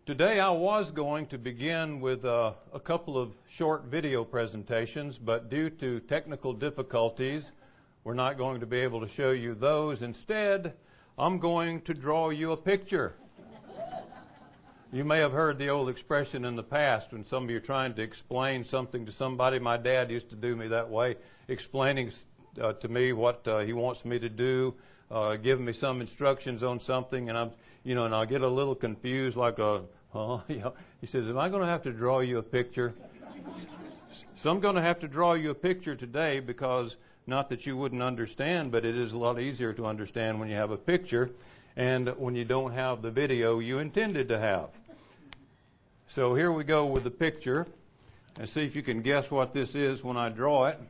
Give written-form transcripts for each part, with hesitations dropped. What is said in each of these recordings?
Today I was going to begin with a couple of short video presentations, but due to technical difficulties, we're not going to be able to show you those. Instead, I'm going to draw you a picture. You may have heard the old expression in the past when some of you are trying to explain something to somebody. My dad used to do me that way, explaining to me what he wants me to do, giving me some instructions on something, and I'll get a little confused, like he says, "Am I going to have to draw you a picture?" So I'm going to have to draw you a picture today because, not that you wouldn't understand, but it is a lot easier to understand when you have a picture and when you don't have the video you intended to have. So here we go with the picture, and see if you can guess what this is when I draw it.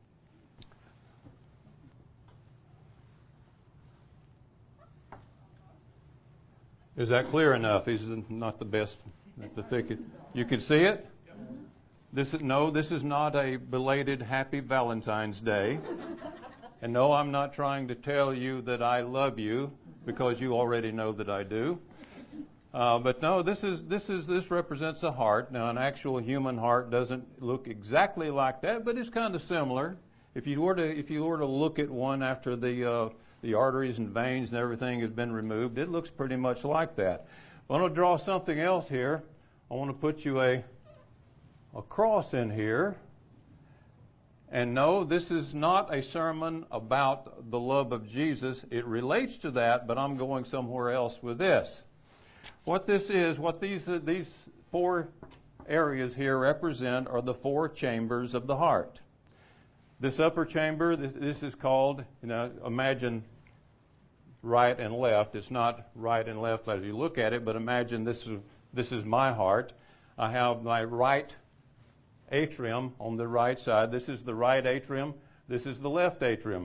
Is that clear enough? This is not the best, the thicket. You can see it? This is not a belated Happy Valentine's Day. And no, I'm not trying to tell you that I love you, because you already know that I do. But no, this represents a heart. Now, an actual human heart doesn't look exactly like that, but it's kind of similar. If you were to look at one after the arteries and veins and everything has been removed, it looks pretty much like that. I want to draw something else here. I want to put you a cross in here. And no, this is not a sermon about the love of Jesus. It relates to that, but I'm going somewhere else with this. What this is, what these four areas here represent, are the four chambers of the heart. This upper chamber, this is called, imagine right and left. It's not right and left as you look at it, but imagine this is my heart. I have my right atrium on the right side. This is the right atrium. This is the left atrium.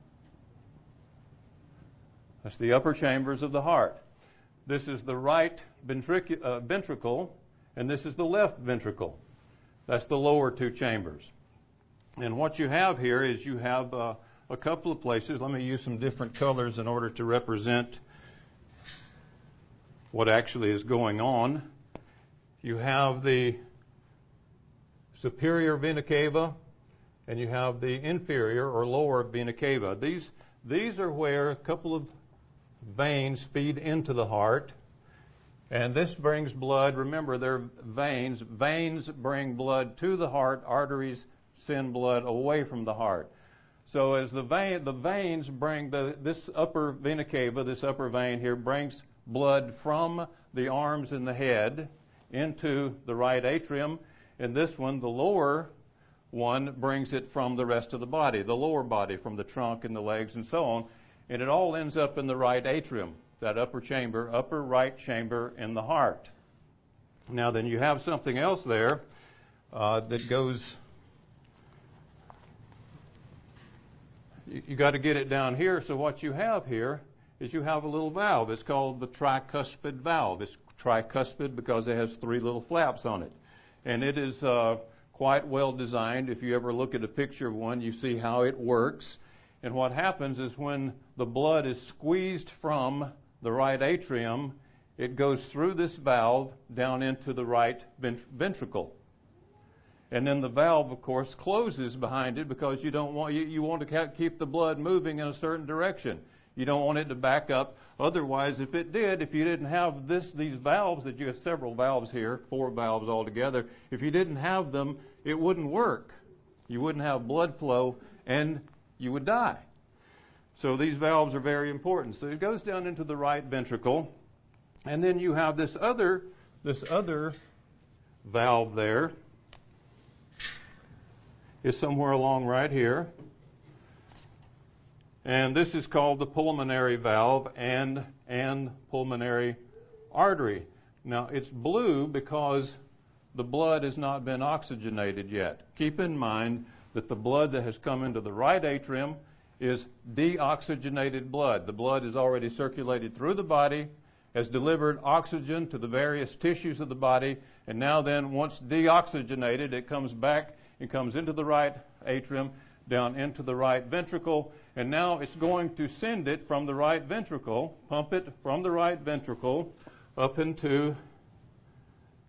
That's the upper chambers of the heart. This is the right ventricle, and this is the left ventricle. That's the lower two chambers. And what you have here is you have a couple of places. Let me use some different colors in order to represent what actually is going on. You have the superior vena cava, and you have the inferior or lower vena cava. These are where a couple of veins feed into the heart, and this brings blood. Remember, they're veins. Veins bring blood to the heart. Arteries send blood away from the heart. So as the veins bring this upper vena cava, this upper vein here, brings blood from the arms and the head into the right atrium, and this one, the lower one, brings it from the rest of the body, the lower body, from the trunk and the legs and so on, and it all ends up in the right atrium, that upper chamber, upper right chamber in the heart. Now then, you have something else there that goes. You got to get it down here. So what you have here is you have a little valve. It's called the tricuspid valve. It's tricuspid because it has three little flaps on it. And it is quite well designed. If you ever look at a picture of one, you see how it works. And what happens is when the blood is squeezed from the right atrium, it goes through this valve down into the right ventricle. And then the valve, of course, closes behind it because you want to keep the blood moving in a certain direction. You don't want it to back up. Otherwise, if you didn't have these valves, that you have several valves here, 4 valves altogether, if you didn't have them, it wouldn't work. You wouldn't have blood flow, and you would die. So these valves are very important. So it goes down into the right ventricle, and then you have this other valve there. Is somewhere along right here. And this is called the pulmonary valve and pulmonary artery. Now, it's blue because the blood has not been oxygenated yet. Keep in mind that the blood that has come into the right atrium is deoxygenated blood. The blood is already circulated through the body, has delivered oxygen to the various tissues of the body, and now then, once deoxygenated, it comes back. It comes into the right atrium, down into the right ventricle, and now it's going to send it from the right ventricle, pump it from the right ventricle up into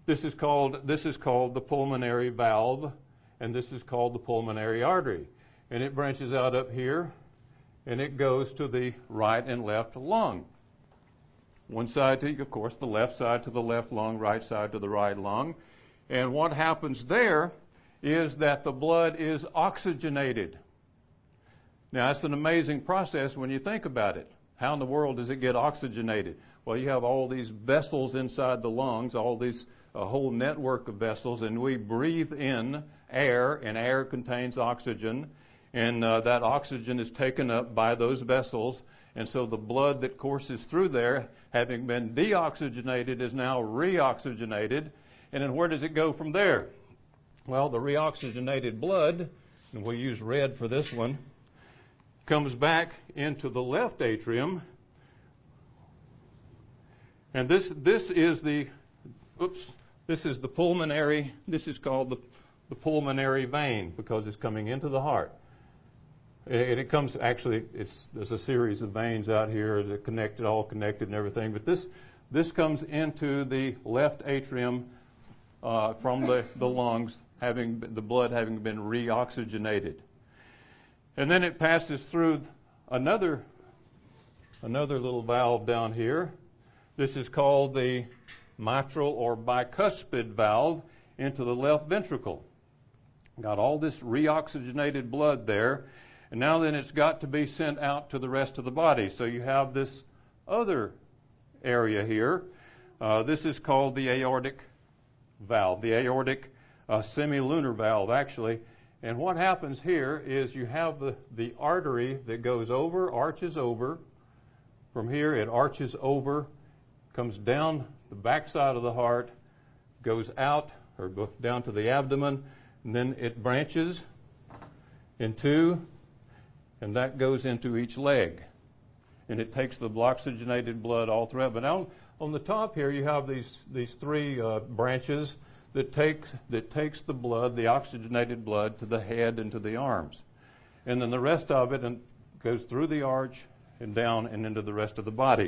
This is called the pulmonary valve, and this is called the pulmonary artery. And it branches out up here, and it goes to the right and left lung. One side to, of course, the left side to the left lung, right side to the right lung. And what happens there is that the blood is oxygenated. Now, that's an amazing process when you think about it. How in the world does it get oxygenated? Well, you have all these vessels inside the lungs, a whole network of vessels, and we breathe in air, and air contains oxygen, and that oxygen is taken up by those vessels, and so the blood that courses through there, having been deoxygenated, is now reoxygenated. And then where does it go from there? Well, the reoxygenated blood, and we'll use red for this one, comes back into the left atrium. And this is the pulmonary, this is called the pulmonary vein because it's coming into the heart. And it comes, actually, there's a series of veins out here that all connected and everything, but this comes into the left atrium from the lungs, the blood having been reoxygenated. And then it passes through another little valve down here. This is called the mitral or bicuspid valve into the left ventricle. Got all this reoxygenated blood there, and now then it's got to be sent out to the rest of the body. So you have this other area here. This is called the aortic valve, the aortic semilunar valve, actually. And what happens here is you have the artery that goes over, arches over. From here it arches over, comes down the backside of the heart, goes out or goes down to the abdomen, and then it branches in two, and that goes into each leg. And it takes the oxygenated blood all throughout. But now on the top here you have these three branches that takes the blood, the oxygenated blood, to the head and to the arms. And then the rest of it goes through the arch and down and into the rest of the body.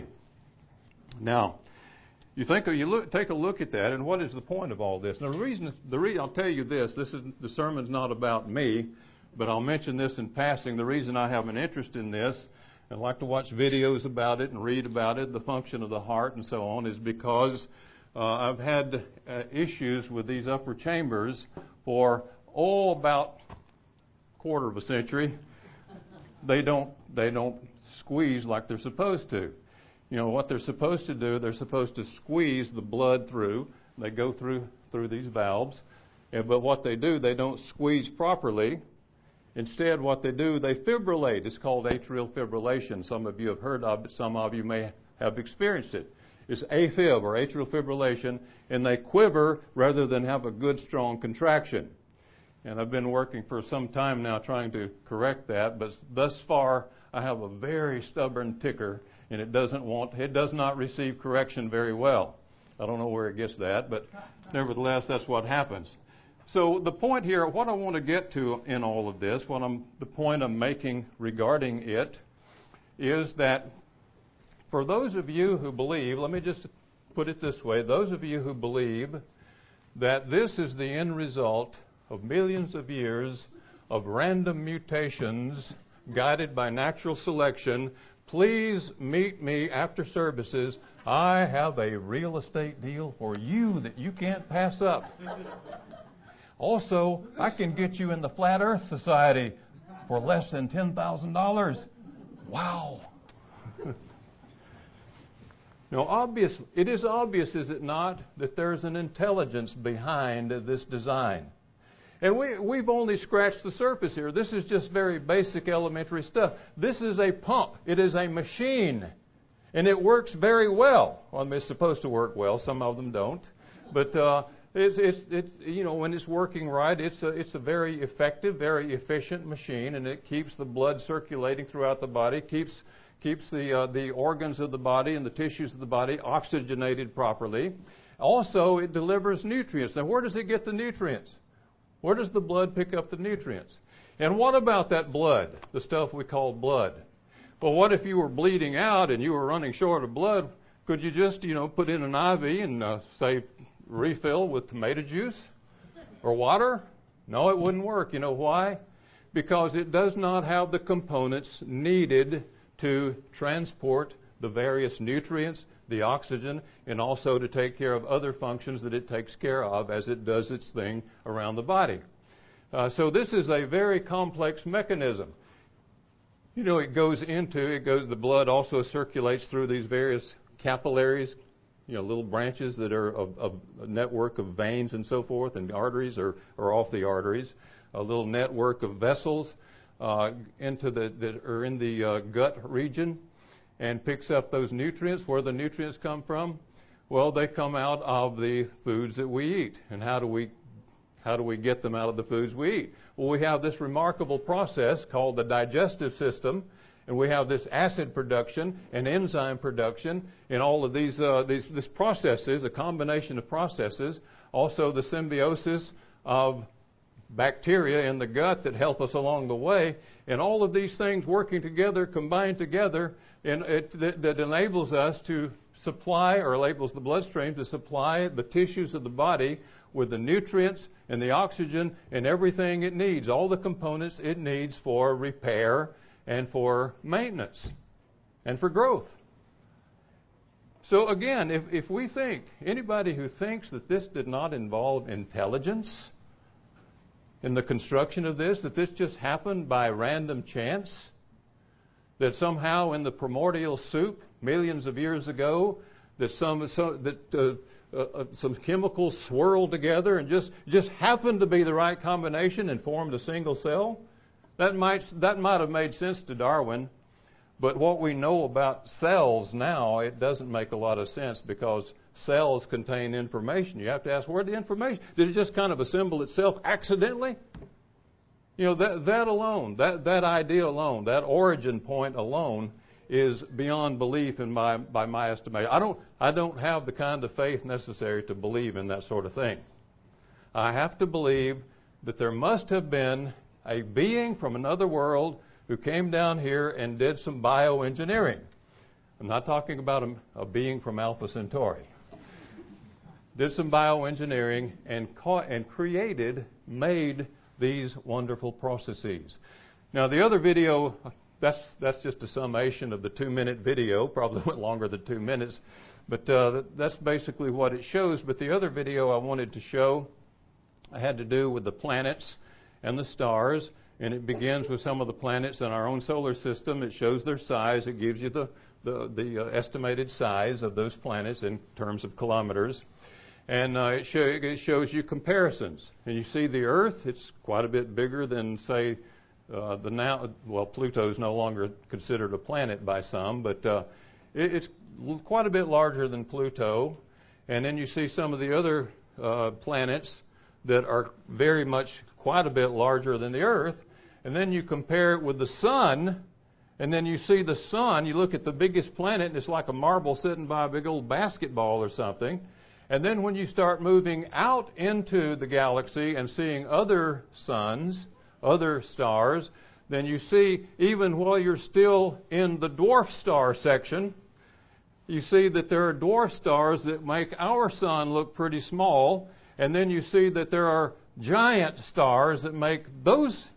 Now, take a look at that, and what is the point of all this? Now, the reason I'll tell you this. The sermon's not about me, but I'll mention this in passing. The reason I have an interest in this and like to watch videos about it and read about it, the function of the heart and so on, is because I've had issues with these upper chambers for about a quarter of a century. They don't squeeze like they're supposed to. You know what they're supposed to do? They're supposed to squeeze the blood through. They go through these valves, but what they do, they don't squeeze properly. Instead, what they do, they fibrillate. It's called atrial fibrillation. Some of you have heard of it. Some of you may have experienced it. It's AFib, or atrial fibrillation, and they quiver rather than have a good, strong contraction. And I've been working for some time now trying to correct that, but thus far I have a very stubborn ticker, and it does not receive correction very well. I don't know where it gets that, but nevertheless, that's what happens. So the point here, what I want to get to in all of this, the point I'm making regarding it, is that for those of you who believe, let me just put it this way, those of you who believe that this is the end result of millions of years of random mutations guided by natural selection, please meet me after services. I have a real estate deal for you that you can't pass up. Also, I can get you in the Flat Earth Society for less than $10,000. Wow. Now, it is obvious, is it not, that there's an intelligence behind this design. And we've only scratched the surface here. This is just very basic elementary stuff. This is a pump. It is a machine. And it works very well. Well, it's supposed to work well. Some of them don't. But it's when it's working right, it's a very effective, very efficient machine, and it keeps the blood circulating throughout the body, keeps the organs of the body and the tissues of the body oxygenated properly. Also, it delivers nutrients. Now, where does it get the nutrients? Where does the blood pick up the nutrients? And what about that blood, the stuff we call blood? Well, what if you were bleeding out and you were running short of blood? Could you just, put in an IV and say, refill with tomato juice or water? No, it wouldn't work. You know why? Because it does not have the components needed to transport the various nutrients, the oxygen, and also to take care of other functions that it takes care of as it does its thing around the body. So this is a very complex mechanism. You know, the blood also circulates through these various capillaries, little branches that are of a network of veins and so forth, and arteries or off the arteries, a little network of vessels that are in the gut region, and picks up those nutrients. Where the nutrients come from? Well, they come out of the foods that we eat. And how do we get them out of the foods we eat? Well, we have this remarkable process called the digestive system, and we have this acid production and enzyme production, and all of these processes, a combination of processes, also the symbiosis of bacteria in the gut that help us along the way, and all of these things working together, combined together, and that enables us to supply, or enables the bloodstream to supply the tissues of the body with the nutrients and the oxygen and everything it needs, all the components it needs for repair and for maintenance and for growth. So again, if we think, anybody who thinks that this did not involve intelligence in the construction of this, that this just happened by random chance, that somehow in the primordial soup millions of years ago, that some chemicals swirled together and just happened to be the right combination and formed a single cell, that might have made sense to Darwin. But what we know about cells now, it doesn't make a lot of sense, because cells contain information. You have to ask, where'd the information? Did it just kind of assemble itself accidentally? That alone, that idea alone, that origin point alone is beyond belief by my estimation. I don't have the kind of faith necessary to believe in that sort of thing. I have to believe that there must have been a being from another world who came down here and did some bioengineering. I'm not talking about a being from Alpha Centauri. Did some bioengineering and made these wonderful processes. Now, the other video, that's just a summation of the 2-minute video. Probably went longer than 2 minutes, but that's basically what it shows. But the other video I wanted to show had to do with the planets and the stars, and it begins with some of the planets in our own solar system. It shows their size. It gives you the estimated size of those planets in terms of kilometers. And it shows you comparisons. And you see the Earth, it's quite a bit bigger than, say, Pluto is no longer considered a planet by some, but it's quite a bit larger than Pluto. And then you see some of the other planets that are very much quite a bit larger than the Earth. And then you compare it with the Sun, and then you see the Sun, you look at the biggest planet, and it's like a marble sitting by a big old basketball or something. And then when you start moving out into the galaxy and seeing other suns, other stars, then you see, even while you're still in the dwarf star section, you see that there are dwarf stars that make our sun look pretty small. And then you see that there are giant stars that make those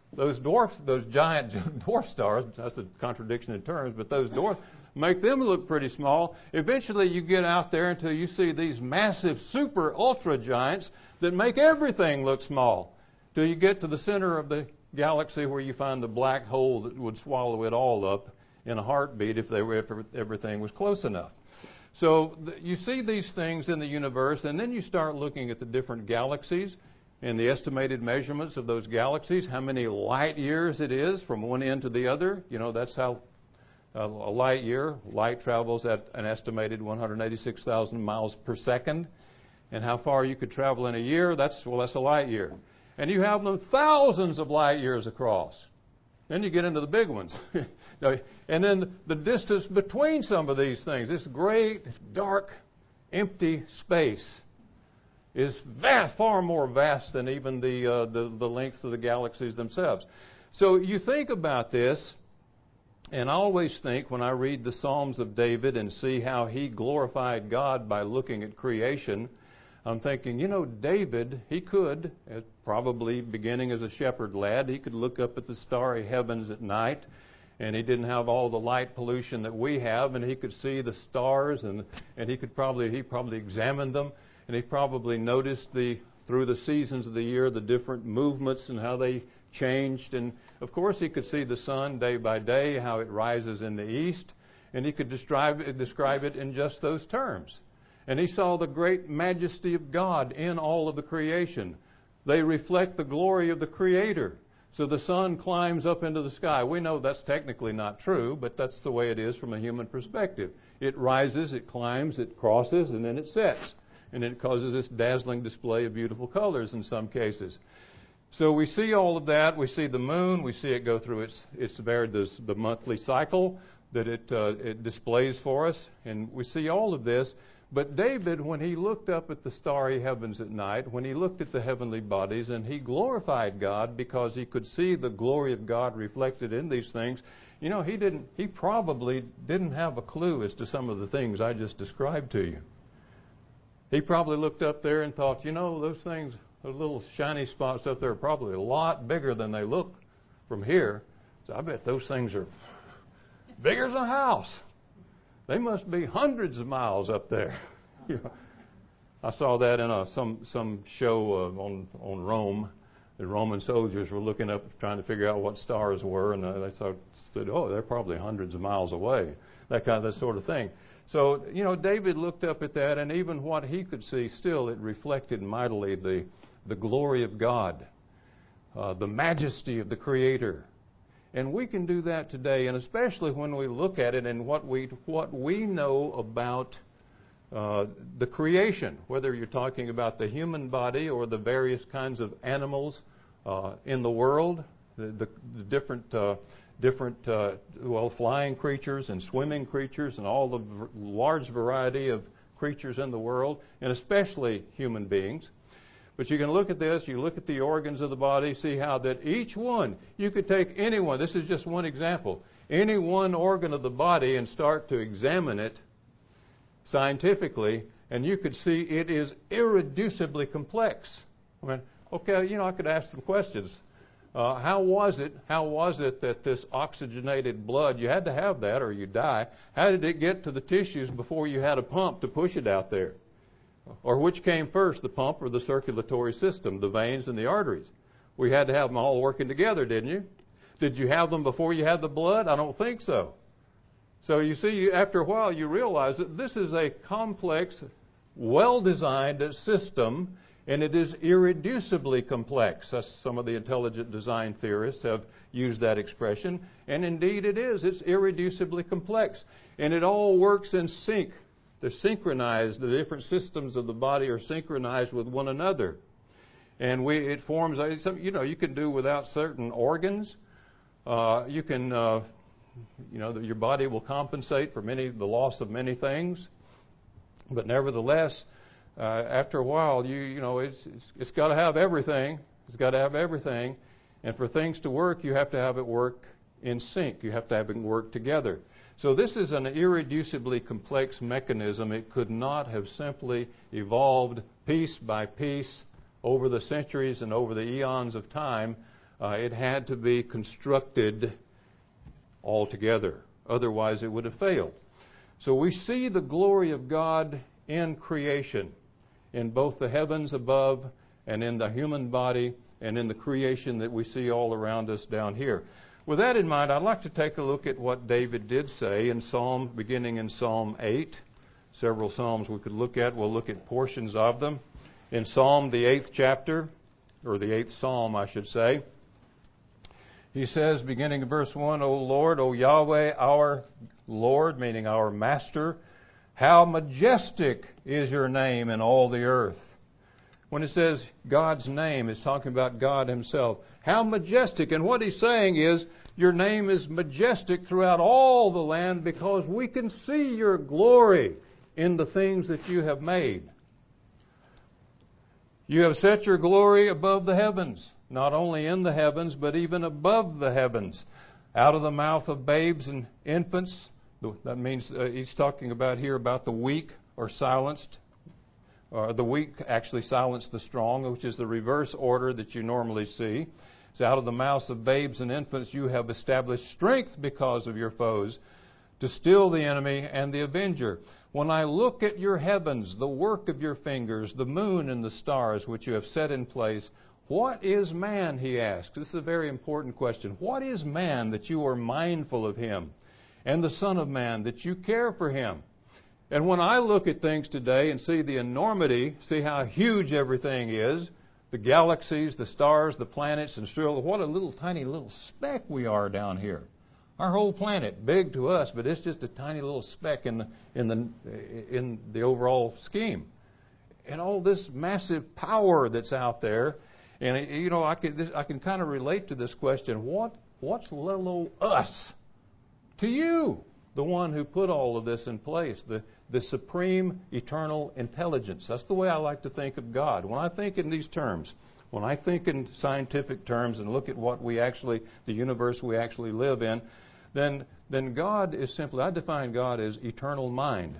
giant dwarf stars, that's a contradiction in terms, but those dwarf make them look pretty small. Eventually you get out there until you see these massive super ultra giants that make everything look small, till you get to the center of the galaxy where you find the black hole that would swallow it all up in a heartbeat if everything was close enough. So you see these things in the universe, and then you start looking at the different galaxies and the estimated measurements of those galaxies, how many light years it is from one end to the other. That's how a light travels at an estimated 186,000 miles per second. And how far you could travel in a year, that's a light year. And you have them thousands of light years across. Then you get into the big ones. And then the distance between some of these things, this great, dark, empty space, is far more vast than even the lengths of the galaxies themselves. So you think about this, and I always think when I read the Psalms of David and see how he glorified God by looking at creation, I'm thinking, David, he could, probably beginning as a shepherd lad, he could look up at the starry heavens at night, and he didn't have all the light pollution that we have, and he could see the stars, and he probably examined them, and he probably noticed through the seasons of the year the different movements and how they changed. And of course he could see the sun day by day, how it rises in the east, and he could describe it in just those terms. And he saw the great majesty of God in all of the creation. They reflect the glory of the Creator. So the sun climbs up into the sky. We know that's technically not true, but that's the way it is from a human perspective. It rises, it climbs, it crosses, and then it sets. And it causes this dazzling display of beautiful colors in some cases. So we see all of that. We see the moon. We see it go through the monthly cycle that it displays for us. And we see all of this. But David, when he looked up at the starry heavens at night, when he looked at the heavenly bodies, and he glorified God because he could see the glory of God reflected in these things, he probably didn't have a clue as to some of the things I just described to you. He probably looked up there and thought, those things, those little shiny spots up there are probably a lot bigger than they look from here. So I bet those things are bigger than a house. They must be hundreds of miles up there. I saw that in some show on Rome. The Roman soldiers were looking up, trying to figure out what stars were, and they thought, they're probably hundreds of miles away. That sort of thing. So, David looked up at that, and even what he could see, still it reflected mightily the glory of God, the majesty of the Creator. And we can do that today, and especially when we look at it and what we know about the creation, whether you're talking about the human body or the various kinds of animals in the world, the different flying creatures and swimming creatures and all the large variety of creatures in the world, and especially human beings. But you can look at this, you look at the organs of the body, see how that each one, you could take any one, this is just one example, any one organ of the body and start to examine it scientifically, and you could see it is irreducibly complex. I could ask some questions. How was it that this oxygenated blood, you had to have that or you die, how did it get to the tissues before you had a pump to push it out there? Or which came first, the pump or the circulatory system, the veins and the arteries? We had to have them all working together, didn't you? Did you have them before you had the blood? I don't think so. So you see, after a while, you realize that this is a complex, well-designed system, and it is irreducibly complex. Some of the intelligent design theorists have used that expression, and indeed it is. It's irreducibly complex, and it all works in sync. They're synchronized. The different systems of the body are synchronized with one another. And it forms, you can do without certain organs. Your body will compensate for the loss of many things. But nevertheless, after a while, it's got to have everything. It's got to have everything. And for things to work, you have to have it work in sync. You have to have it work together. So this is an irreducibly complex mechanism. It could not have simply evolved piece by piece over the centuries and over the eons of time. It had to be constructed altogether. Otherwise, it would have failed. So we see the glory of God in creation, in both the heavens above and in the human body and in the creation that we see all around us down here. With that in mind, I'd like to take a look at what David did say beginning in Psalm 8. Several Psalms we could look at. We'll look at portions of them. In Psalm, the 8th chapter, or the 8th Psalm, I should say, he says, beginning in verse 1, O Lord, O Yahweh, our Lord, meaning our Master, how majestic is your name in all the earth. When it says God's name, it's talking about God Himself. How majestic. And what he's saying is, your name is majestic throughout all the land because we can see your glory in the things that you have made. You have set your glory above the heavens, not only in the heavens, but even above the heavens. Out of the mouth of babes and infants, that means he's talking about here about the weak or silenced, the weak actually silence the strong, which is the reverse order that you normally see. It's out of the mouths of babes and infants you have established strength because of your foes, to still the enemy and the avenger. When I look at your heavens, the work of your fingers, the moon and the stars which you have set in place, what is man, he asks. This is a very important question. What is man that you are mindful of him? And the Son of Man that you care for him? And when I look at things today and see the enormity, see how huge everything is, the galaxies, the stars, the planets, and still what a little tiny little speck we are down here. Our whole planet, big to us, but it's just a tiny little speck in the overall scheme. And all this massive power that's out there, and I can kind of relate to this question: what's little old us to you, the one who put all of this in place, the supreme eternal intelligence? That's the way I like to think of God. When I think in these terms, when I think in scientific terms and look at what the universe we actually live in, then God is simply, I define God as eternal mind.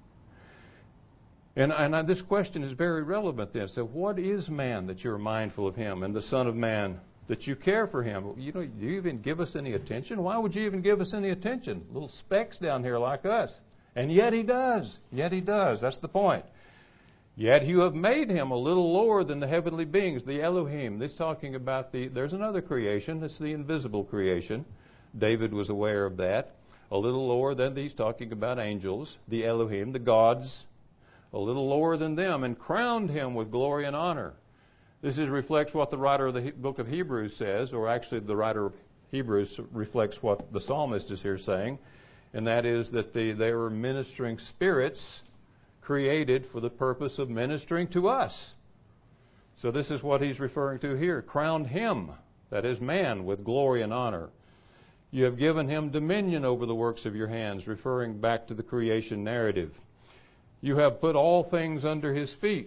And this question is very relevant then. So what is man that you're mindful of him, and the Son of Man that you care for him? Do you even give us any attention? Why would you even give us any attention? Little specks down here like us. And yet he does. Yet he does. That's the point. Yet you have made him a little lower than the heavenly beings, the Elohim. This is talking about there's another creation. It's the invisible creation. David was aware of that. A little lower than these, talking about angels, the Elohim, the gods, a little lower than them, and crowned him with glory and honor. This reflects what the writer of the book of Hebrews says, or actually the writer of Hebrews reflects what the psalmist is here saying, and that is that they were ministering spirits created for the purpose of ministering to us. So this is what he's referring to here. Crowned him, that is man, with glory and honor. You have given him dominion over the works of your hands, referring back to the creation narrative. You have put all things under his feet,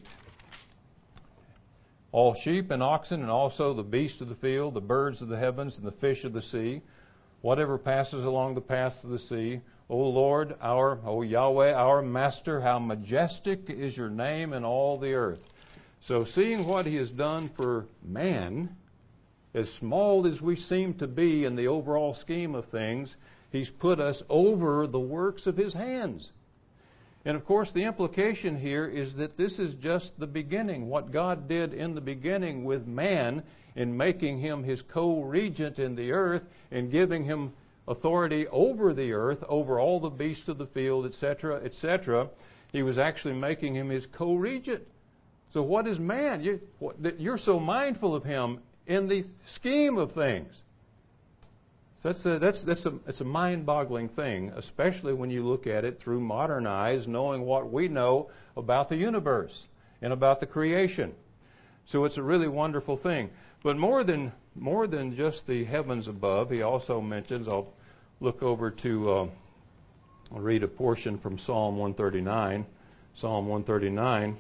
all sheep and oxen, and also the beasts of the field, the birds of the heavens, and the fish of the sea, whatever passes along the paths of the sea. O Lord, O Yahweh, our Master, how majestic is your name in all the earth. So seeing what he has done for man, as small as we seem to be in the overall scheme of things, he's put us over the works of his hands. And of course, the implication here is that this is just the beginning. What God did in the beginning with man in making him his co-regent in the earth and giving him authority over the earth, over all the beasts of the field, etc., etc., he was actually making him his co-regent. So what is man? You're so mindful of him in the scheme of things. So it's a mind-boggling thing, especially when you look at it through modern eyes, knowing what we know about the universe and about the creation. So it's a really wonderful thing. But more than just the heavens above, he also mentions, I'll look over to, I'll read a portion from Psalm 139. Psalm 139.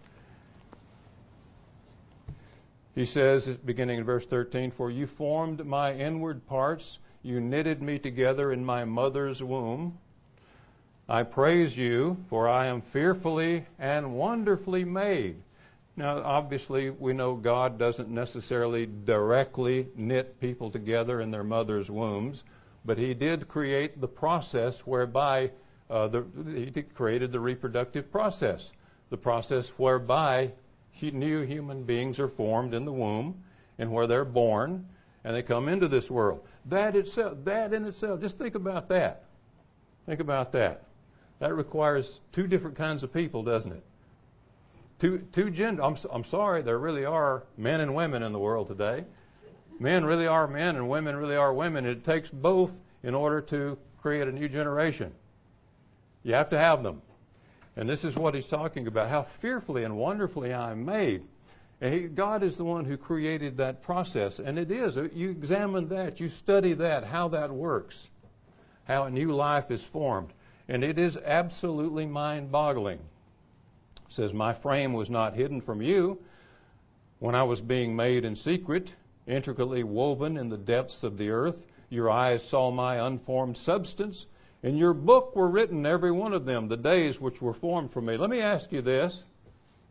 He says, beginning in verse 13, For you formed my inward parts, you knitted me together in my mother's womb. I praise you, for I am fearfully and wonderfully made. Now, obviously, we know God doesn't necessarily directly knit people together in their mother's wombs, but he did create the process whereby he created the reproductive process, the process whereby new human beings are formed in the womb and where they're born and they come into this world. That in itself, just think about that. Think about that. That requires two different kinds of people, doesn't it? Two gender. I'm sorry, there really are men and women in the world today. Men really are men and women really are women. It takes both in order to create a new generation. You have to have them. And this is what he's talking about, how fearfully and wonderfully I am made. And God is the one who created that process. And it is. You examine that. You study that, how that works, how a new life is formed. And it is absolutely mind-boggling. It says, My frame was not hidden from you when I was being made in secret, intricately woven in the depths of the earth. Your eyes saw my unformed substance. In your book were written, every one of them, the days which were formed for me. Let me ask you this.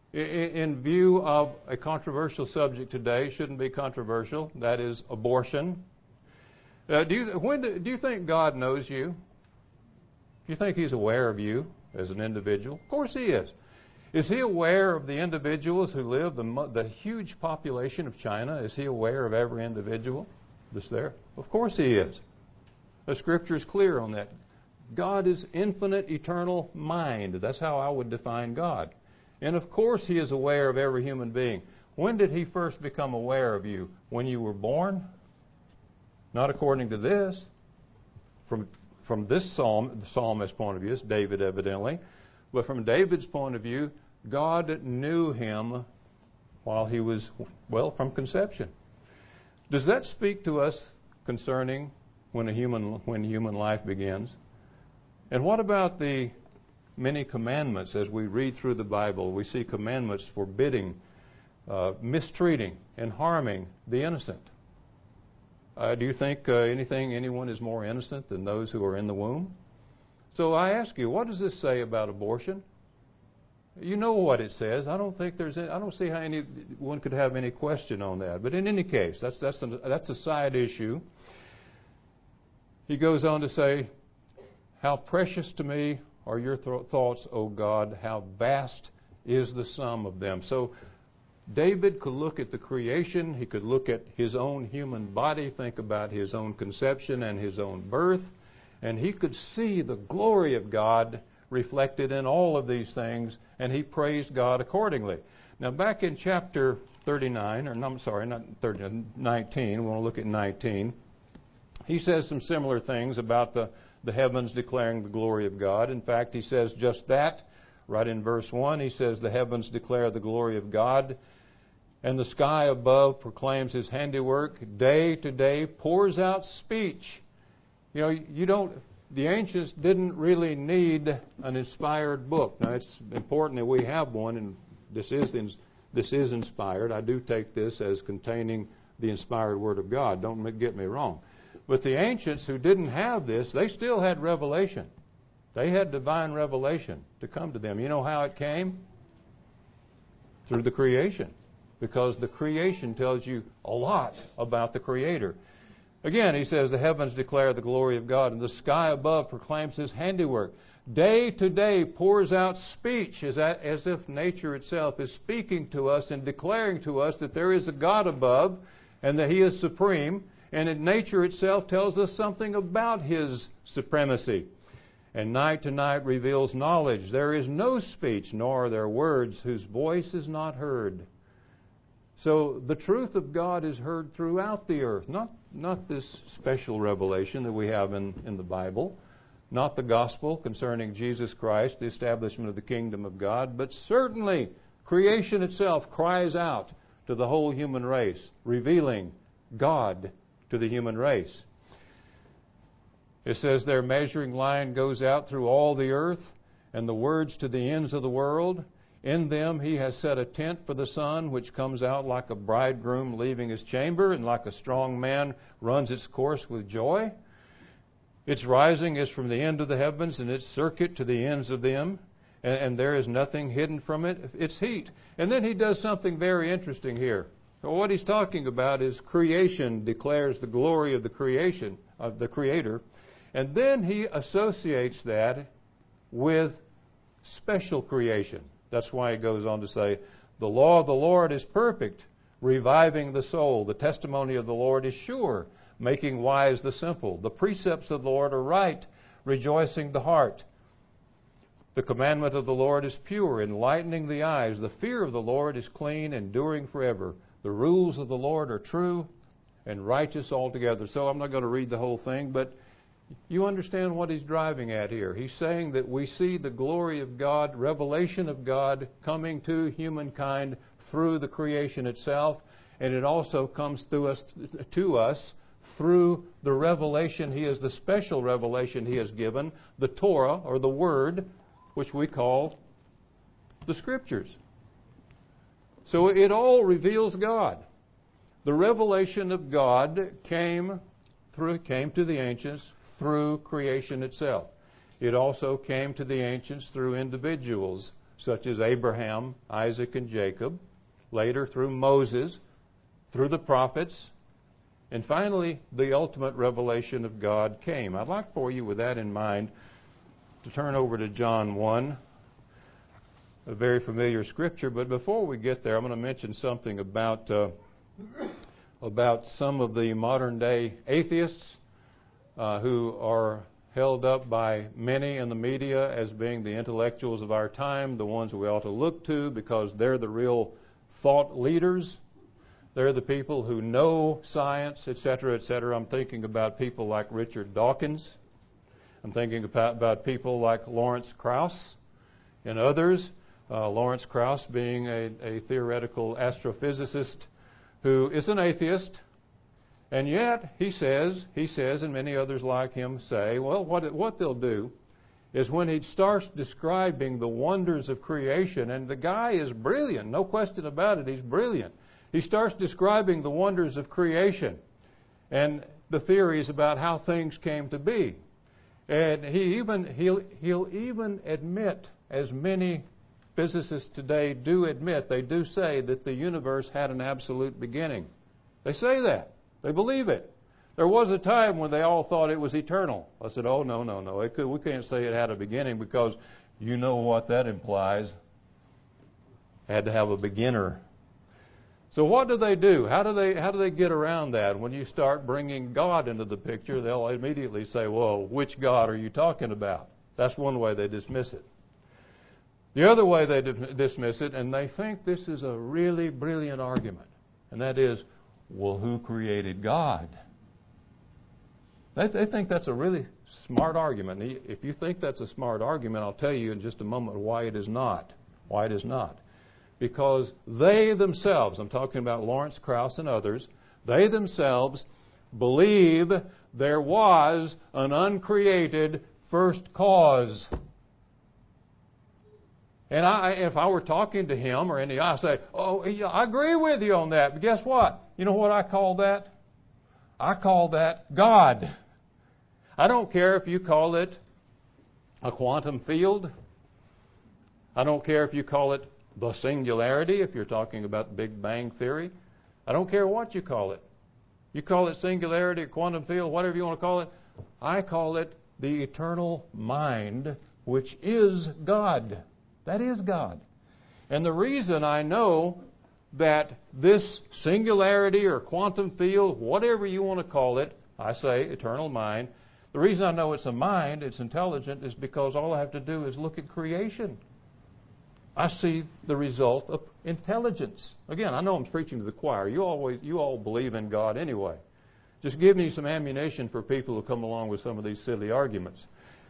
in view of a controversial subject today, shouldn't be controversial, that is abortion. Do you think God knows you? Do you think He's aware of you as an individual? Of course He is. Is He aware of the individuals who live, the huge population of China? Is He aware of every individual that's there? Of course He is. The Scripture is clear on that. God is infinite, eternal mind. That's how I would define God. And of course He is aware of every human being. When did He first become aware of you? When you were born? Not according to this. From this psalm, the psalmist's point of view, it's David evidently. But from David's point of view, God knew him while he was, from conception. Does that speak to us concerning when human life begins? And what about the many commandments as we read through the Bible? We see commandments forbidding, mistreating, and harming the innocent. Do you think anyone is more innocent than those who are in the womb? So I ask you, what does this say about abortion? You know what it says. I don't see how anyone could have any question on that. But in any case, that's a side issue. He goes on to say, "How precious to me are your thoughts, O God. How vast is the sum of them." So David could look at the creation. He could look at his own human body, think about his own conception and his own birth, and he could see the glory of God reflected in all of these things, and he praised God accordingly. Now, back in chapter 39, or no, I'm sorry, not 30, 19, we want to look at 19, he says some similar things about the heavens declaring the glory of God. In fact, he says just that. Right in verse 1, he says, "The heavens declare the glory of God, and the sky above proclaims His handiwork. Day to day pours out speech." You know, the ancients didn't really need an inspired book. Now, it's important that we have one, and this is inspired. I do take this as containing the inspired Word of God. Don't get me wrong. But the ancients who didn't have this, they still had revelation. They had divine revelation to come to them. You know how it came? Through the creation. Because the creation tells you a lot about the Creator. Again, he says, "The heavens declare the glory of God, and the sky above proclaims His handiwork. Day to day pours out speech," as if nature itself is speaking to us and declaring to us that there is a God above and that He is supreme, and that nature itself tells us something about His supremacy. And night to night reveals knowledge. There is no speech, nor are there words whose voice is not heard. So the truth of God is heard throughout the earth, not this special revelation that we have in the Bible, not the gospel concerning Jesus Christ, the establishment of the kingdom of God, but certainly creation itself cries out to the whole human race, revealing God to the human race. It says their measuring line goes out through all the earth, and the words to the ends of the world. In them He has set a tent for the sun, which comes out like a bridegroom leaving his chamber, and like a strong man runs its course with joy. Its rising is from the end of the heavens, and its circuit to the ends of them, and there is nothing hidden from it, its heat. And then he does something very interesting here. So what he's talking about is creation declares the glory of the creation, of the Creator, and then he associates that with special creation. That's why he goes on to say, "The law of the Lord is perfect, reviving the soul. The testimony of the Lord is sure, making wise the simple. The precepts of the Lord are right, rejoicing the heart. The commandment of the Lord is pure, enlightening the eyes. The fear of the Lord is clean, enduring forever. The rules of the Lord are true and righteous altogether." So I'm not going to read the whole thing, but you understand what he's driving at here. He's saying that we see the glory of God, revelation of God coming to humankind through the creation itself, and it also comes to us through the revelation the special revelation He has given, the Torah, or the Word, which we call the Scriptures. So it all reveals God. The revelation of God came to the ancients through creation itself. It also came to the ancients through individuals such as Abraham, Isaac, and Jacob, later through Moses, through the prophets, and finally the ultimate revelation of God came. I'd like for you, with that in mind, to turn over to John 1, a very familiar scripture. But before we get there, I'm going to mention something about some of the modern-day atheists who are held up by many in the media as being the intellectuals of our time, the ones we ought to look to because they're the real thought leaders. They're the people who know science, etc., etc. I'm thinking about people like Richard Dawkins. I'm thinking about people like Lawrence Krauss and others. Lawrence Krauss being a theoretical astrophysicist who is an atheist, and yet he says, and many others like him say, well, what they'll do is when he starts describing the wonders of creation, and the guy is brilliant, no question about it, he's brilliant. He starts describing the wonders of creation and the theories about how things came to be. And he'll even admit, as many physicists today do admit, they do say that the universe had an absolute beginning. They say that. They believe it. There was a time when they all thought it was eternal. I said, oh, no. We can't say it had a beginning because you know what that implies. It had to have a beginner. So what do? How do they get around that? When you start bringing God into the picture, they'll immediately say, well, which God are you talking about? That's one way they dismiss it. The other way they dismiss it, and they think this is a really brilliant argument, and that is, well, who created God? They think that's a really smart argument. If you think that's a smart argument, I'll tell you in just a moment why it is not. Why it is not. Because they themselves, I'm talking about Lawrence Krauss and others, they themselves believe there was an uncreated first cause. And if I were talking to him or any, I'd say, oh, yeah, I agree with you on that. But guess what? You know what I call that? I call that God. I don't care if you call it a quantum field. I don't care if you call it the singularity, if you're talking about the Big Bang Theory. I don't care what you call it. You call it singularity, quantum field, whatever you want to call it. I call it the eternal mind, which is God. That is God. And the reason I know that this singularity or quantum field, whatever you want to call it, I say eternal mind, the reason I know it's a mind, it's intelligent, is because all I have to do is look at creation. I see the result of intelligence. Again, I know I'm preaching to the choir. You all believe in God anyway. Just give me some ammunition for people who come along with some of these silly arguments.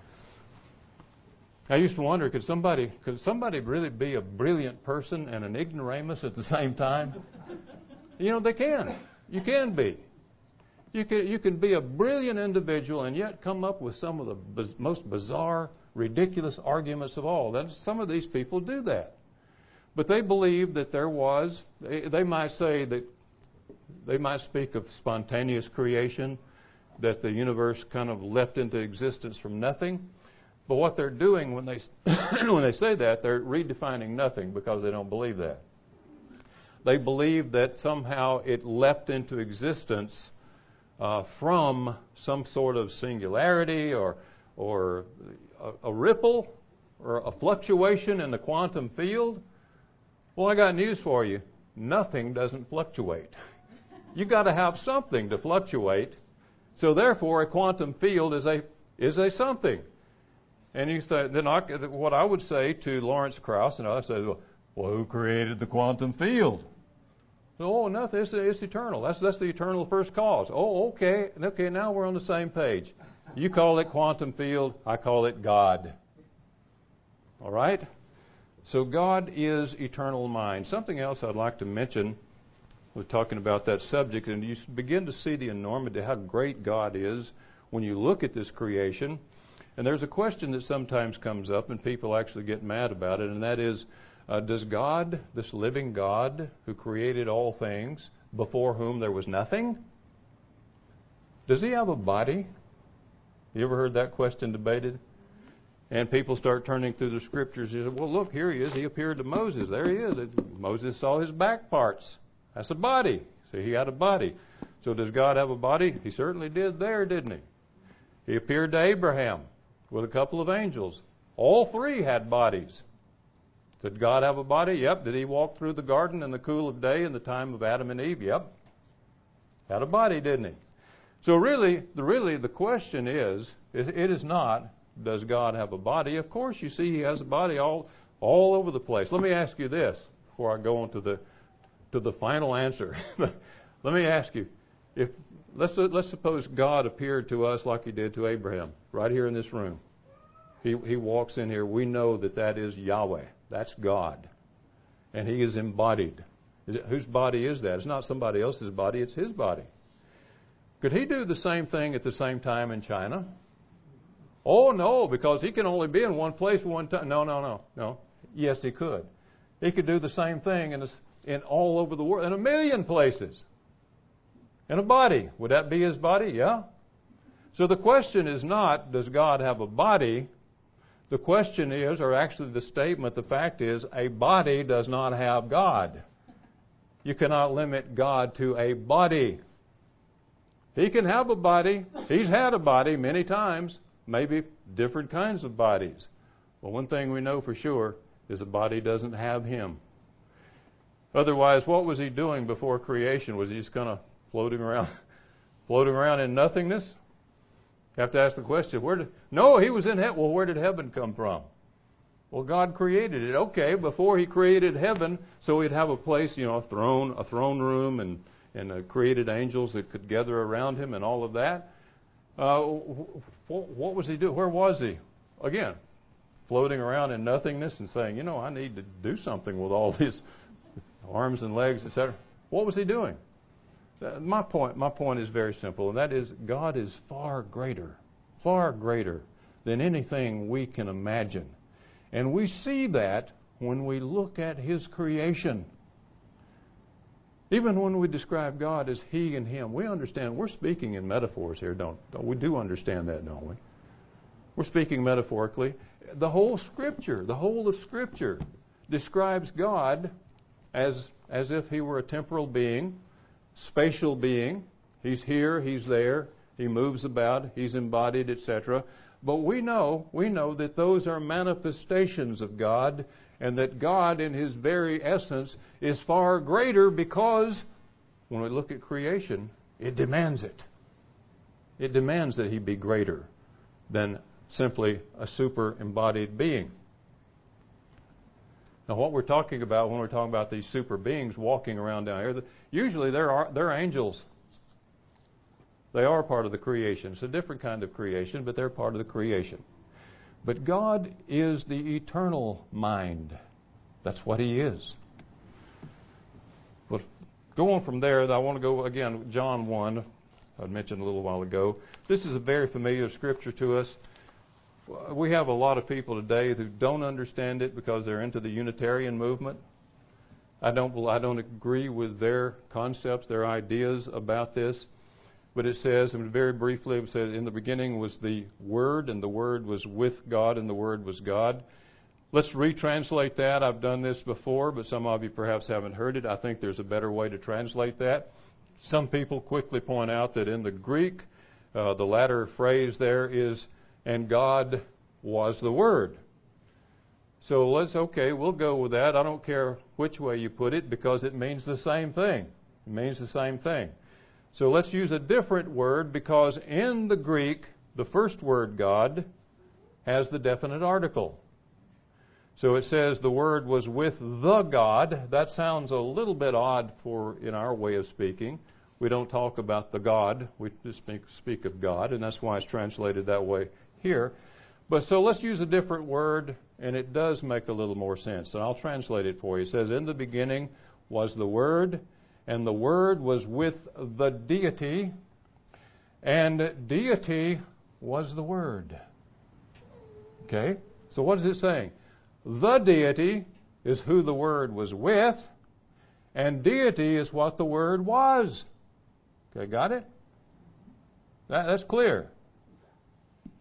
I used to wonder, could somebody really be a brilliant person and an ignoramus at the same time? You know, they can. You can be. You can be a brilliant individual and yet come up with some of the most bizarre, ridiculous arguments of all. Some of these people do that. But they believe that there was, they might say that, they might speak of spontaneous creation, that the universe kind of leapt into existence from nothing. But what they're doing when they when they say that, they're redefining nothing because they don't believe that. They believe that somehow it leapt into existence from some sort of singularity or a ripple or a fluctuation in the quantum field. Well, I got news for you. Nothing doesn't fluctuate. You've got to have something to fluctuate. So therefore, a quantum field is a something. And you say, then what I would say to Lawrence Krauss, and I say, well, who created the quantum field? Oh, nothing. It's eternal. That's the eternal first cause. Oh, okay. Okay, now we're on the same page. You call it quantum field. I call it God. All right? So God is eternal mind. Something else I'd like to mention, we're talking about that subject, and you begin to see the enormity, how great God is when you look at this creation. And there's a question that sometimes comes up, and people actually get mad about it, and that is, does God, this living God who created all things, before whom there was nothing, does he have a body? You ever heard that question debated? And people start turning through the scriptures. You say, well, look, here he is. He appeared to Moses. There he is. Moses saw his back parts. That's a body. See, he had a body. So does God have a body? He certainly did there, didn't he? He appeared to Abraham with a couple of angels. All three had bodies. Did God have a body? Yep. Did he walk through the garden in the cool of day in the time of Adam and Eve? Yep. Had a body, didn't he? So really, the question is, it is not, does God have a body? Of course, you see he has a body all over the place. Let me ask you this before I go on to the final answer. Let me ask you, let's suppose God appeared to us like he did to Abraham, right here in this room. He walks in here. We know that is Yahweh. That's God. And he is embodied. Whose body is that? It's not somebody else's body. It's his body. Could he do the same thing at the same time in China? Oh, no, because he can only be in one place one time. No. Yes, he could. He could do the same thing in all over the world, in 1,000,000 places. In a body. Would that be his body? Yeah. So the question is not, does God have a body? The question is, or actually the statement, the fact is, a body does not have God. You cannot limit God to a body. He can have a body. He's had a body many times, maybe different kinds of bodies. But one thing we know for sure is a body doesn't have him. Otherwise, what was he doing before creation? Was he just kind of floating around in nothingness? You have to ask the question, no, he was in heaven. Well, where did heaven come from? Well, God created it. Okay, before he created heaven, so he'd have a place, a throne room, and created angels that could gather around him and all of that. What was he doing? Where was he? Again, floating around in nothingness and saying, I need to do something with all these arms and legs, etc. What was he doing? My point is very simple, and that is God is far greater than anything we can imagine. And we see that when we look at his creation. Even when we describe God as he and him, we understand we're speaking in metaphors here, don't we? Do understand that, don't we? We're speaking metaphorically. The whole of Scripture describes God as if he were a temporal being, spatial being. He's here, he's there, he moves about, he's embodied, etc. But we know that those are manifestations of God, and that God in his very essence is far greater, because when we look at creation, it demands it. It demands that he be greater than simply a super embodied being. Now, what we're talking about when we're talking about these super beings walking around down here, usually they're angels. They are part of the creation. It's a different kind of creation, but they're part of the creation. But God is the eternal mind. That's what he is. But going from there, I want to go again, John 1, I mentioned a little while ago. This is a very familiar scripture to us. We have a lot of people today who don't understand it because they're into the Unitarian movement. I don't agree with their concepts, their ideas about this. But it says, and very briefly, it says, in the beginning was the Word, and the Word was with God, and the Word was God. Let's retranslate that. I've done this before, but some of you perhaps haven't heard it. I think there's a better way to translate that. Some people quickly point out that in the Greek, the latter phrase there is, and God was the Word. So we'll go with that. I don't care which way you put it, because it means the same thing. It means the same thing. So let's use a different word, because in the Greek, the first word, God, has the definite article. So it says the Word was with the God. That sounds a little bit odd in our way of speaking. We don't talk about the God. We just speak of God, and that's why it's translated that way here. But so let's use a different word, and it does make a little more sense. And I'll translate it for you. It says, in the beginning was the Word, and the Word was with the deity, and deity was the Word. Okay? So what is it saying? The deity is who the Word was with, and deity is what the Word was. Okay, got it? That's clear.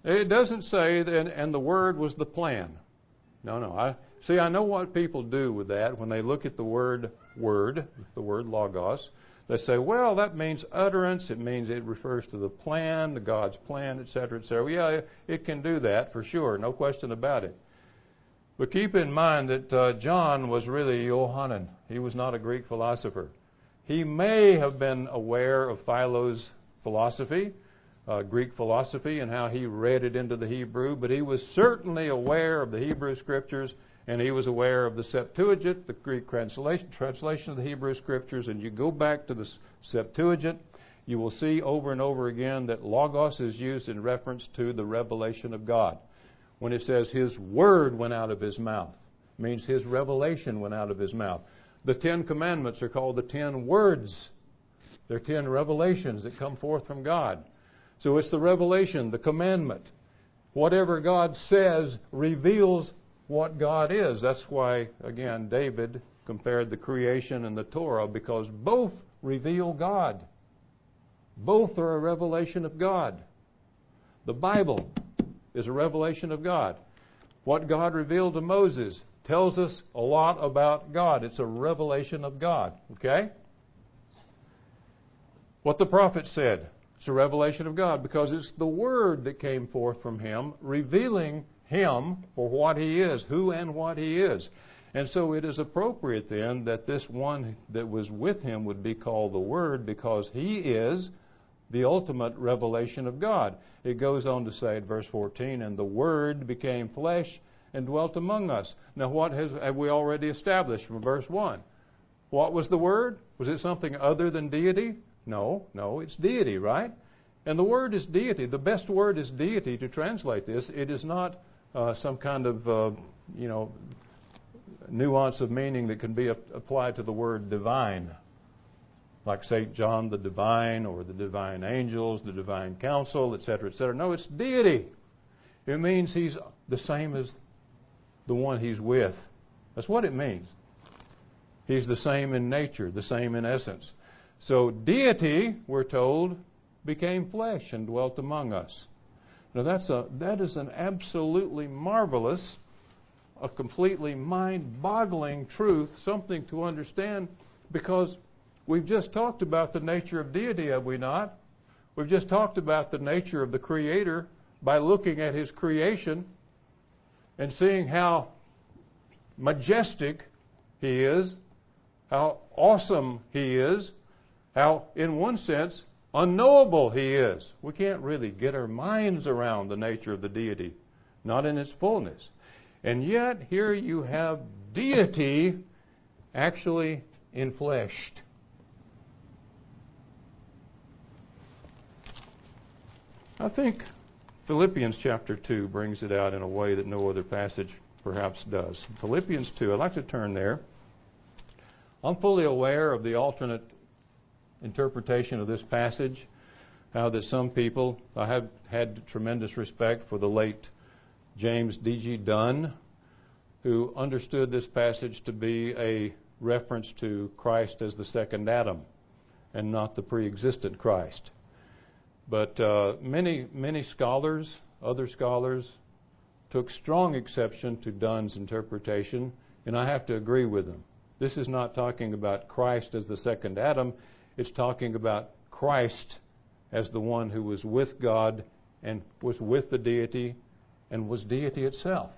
It doesn't say, and the Word was the plan. No. I know what people do with that when they look at the word, the word logos. They say, well, that means utterance. It means it refers to the plan, the God's plan, etc., etc. Well, yeah, it can do that for sure, no question about it. But keep in mind that John was really Johannine. He was not a Greek philosopher. He may have been aware of Philo's philosophy, Greek philosophy, and how he read it into the Hebrew, but he was certainly aware of the Hebrew Scriptures, and he was aware of the Septuagint, the Greek translation of the Hebrew Scriptures. And you go back to the Septuagint, you will see over and over again that logos is used in reference to the revelation of God. When it says His Word went out of His mouth, it means His revelation went out of His mouth. The 10 Commandments are called the 10 words. They're 10 revelations that come forth from God. So it's the revelation, the commandment. Whatever God says reveals what God is. That's why, again, David compared the creation and the Torah, because both reveal God. Both are a revelation of God. The Bible is a revelation of God. What God revealed to Moses tells us a lot about God. It's a revelation of God. Okay? What the prophet said, it's a revelation of God, because it's the Word that came forth from Him, revealing Him for what He is, who and what He is. And so it is appropriate then that this one that was with Him would be called the Word, because He is the ultimate revelation of God. It goes on to say in verse 14, and the Word became flesh and dwelt among us. Now what have we already established from verse 1? What was the Word? Was it something other than deity? No, it's deity, right? And the word is deity. The best word is deity to translate this. It is not some kind of, nuance of meaning that can be applied to the word divine, like St. John the Divine, or the divine angels, the divine council, etc., etc. No, it's deity. It means He's the same as the one He's with. That's what it means. He's the same in nature, the same in essence. So deity, we're told, became flesh and dwelt among us. Now that is an absolutely marvelous, a completely mind-boggling truth, something to understand, because we've just talked about the nature of deity, have we not? We've just talked about the nature of the Creator by looking at His creation and seeing how majestic He is, how awesome He is, how, in one sense, unknowable He is. We can't really get our minds around the nature of the deity, not in its fullness. And yet, here you have deity actually enfleshed. I think Philippians chapter 2 brings it out in a way that no other passage perhaps does. Philippians 2, I'd like to turn there. I'm fully aware of the alternate interpretation of this passage, how that some people, I have had tremendous respect for the late James D.G. Dunn, who understood this passage to be a reference to Christ as the second Adam and not the pre-existent Christ. But many scholars, other scholars, took strong exception to Dunn's interpretation, and I have to agree with them. This is not talking about Christ as the second Adam. It's talking about Christ as the one who was with God and was with the deity and was deity itself.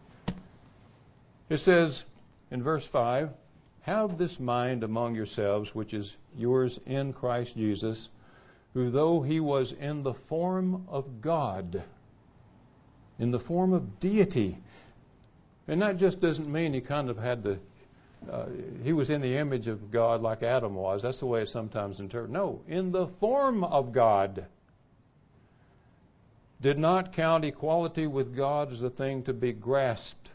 It says in verse 5, have this mind among yourselves, which is yours in Christ Jesus, who though He was in the form of God, in the form of deity, and that just doesn't mean He kind of had He was in the image of God like Adam was. That's the way it's sometimes interpreted. No, in the form of God. Did not count equality with God as a thing to be grasped.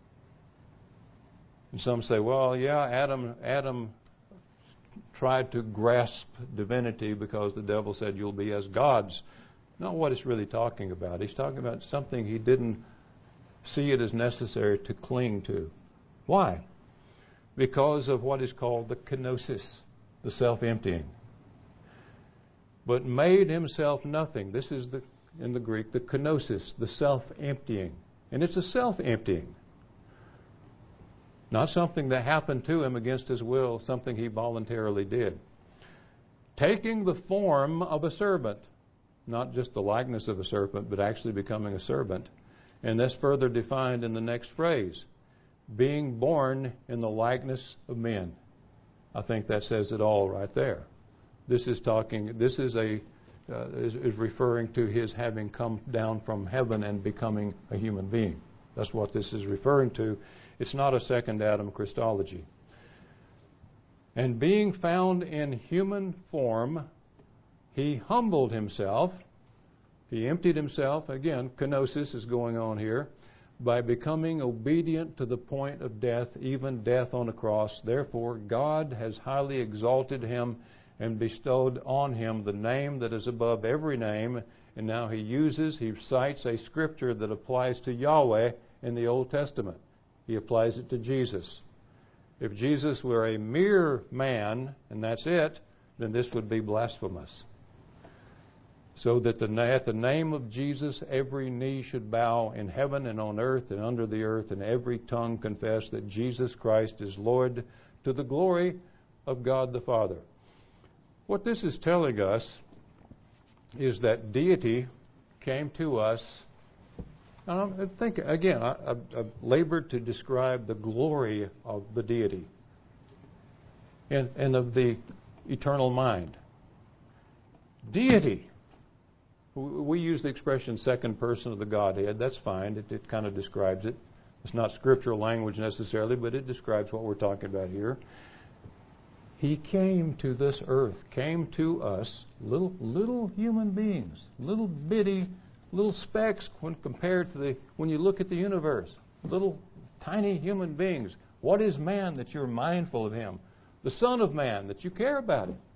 And some say, well, yeah, Adam tried to grasp divinity because the devil said you'll be as gods. Not what it's really talking about. He's talking about something he didn't see it as necessary to cling to. Why? Because of what is called the kenosis, the self-emptying. But made Himself nothing. This is in the Greek the kenosis, the self-emptying. And it's a self-emptying. Not something that happened to him against his will, something he voluntarily did. Taking the form of a servant, not just the likeness of a serpent, but actually becoming a servant. And that's further defined in the next phrase, being born in the likeness of men. I think that says it all right there. This is referring to his having come down from heaven and becoming a human being. That's what this is referring to. It's not a second Adam Christology. And being found in human form, he humbled himself. He emptied himself. Again, kenosis is going on here. By becoming obedient to the point of death, even death on a cross. Therefore, God has highly exalted him and bestowed on him the name that is above every name. And now he cites a scripture that applies to Yahweh in the Old Testament. He applies it to Jesus. If Jesus were a mere man, and that's it, then this would be blasphemous. So that at the name of Jesus, every knee should bow in heaven and on earth and under the earth, and every tongue confess that Jesus Christ is Lord, to the glory of God the Father. What this is telling us is that deity came to us. I think, again, I've labored to describe the glory of the deity and of the eternal mind. Deity. We use the expression second person of the Godhead. That's fine. It kind of describes it. It's not scriptural language necessarily, but it describes what we're talking about here. He came to this earth, came to us, little human beings, little bitty, little specks when compared to when you look at the universe, little tiny human beings. What is man that you're mindful of him? The Son of Man that you care about him?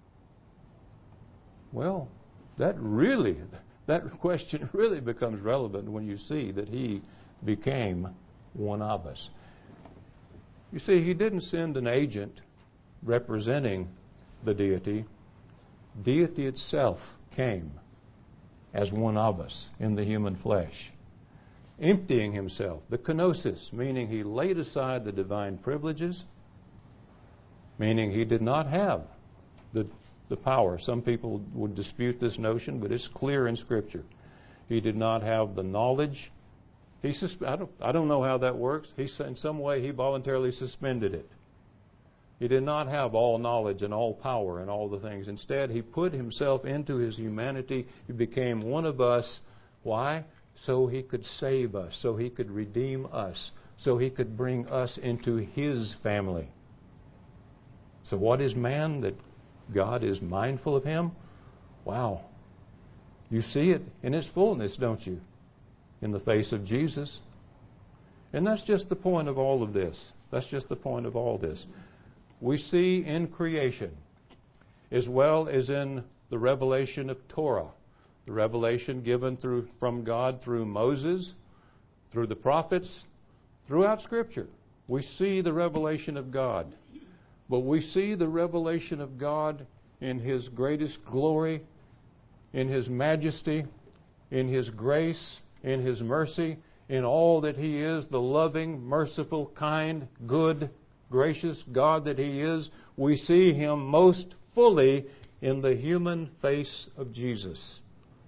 Well, that question really becomes relevant when you see that he became one of us. You see, he didn't send an agent representing the deity. Deity itself came as one of us in the human flesh, emptying himself, the kenosis, meaning he laid aside the divine privileges, meaning he did not have the power. Some people would dispute this notion, but it's clear in Scripture. He did not have the knowledge. I don't know how that works. In some way, he voluntarily suspended it. He did not have all knowledge and all power and all the things. Instead, he put himself into his humanity. He became one of us. Why? So he could save us, so he could redeem us, so he could bring us into his family. So what is man that God is mindful of him? Wow. You see it in its fullness, don't you? In the face of Jesus. And that's just the point of all of this. That's just the point of all this. We see in creation, as well as in the revelation of Torah, the revelation given from God through Moses, through the prophets, throughout Scripture. We see the revelation of God. But we see the revelation of God in His greatest glory, in His majesty, in His grace, in His mercy, in all that He is, the loving, merciful, kind, good, gracious God that He is. We see Him most fully in the human face of Jesus.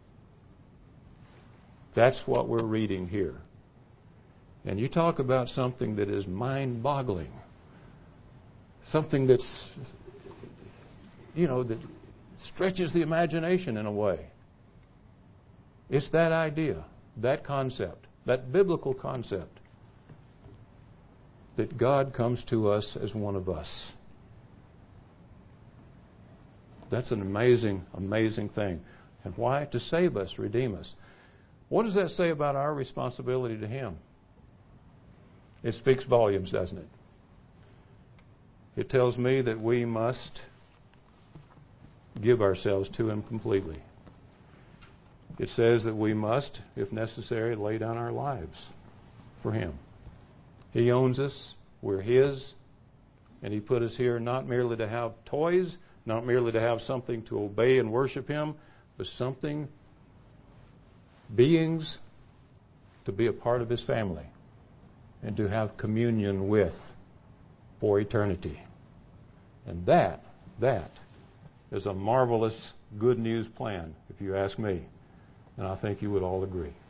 That's what we're reading here. And you talk about something that is mind-boggling. Something that's, that stretches the imagination in a way. It's that idea, that concept, that biblical concept, that God comes to us as one of us. That's an amazing, amazing thing. And why? To save us, redeem us. What does that say about our responsibility to Him? It speaks volumes, doesn't it? It tells me that we must give ourselves to Him completely. It says that we must, if necessary, lay down our lives for Him. He owns us, we're His, and He put us here not merely to have toys, not merely to have something to obey and worship Him, but something beings to be a part of His family and to have communion with for eternity. And that is a marvelous good news plan, if you ask me. And I think you would all agree.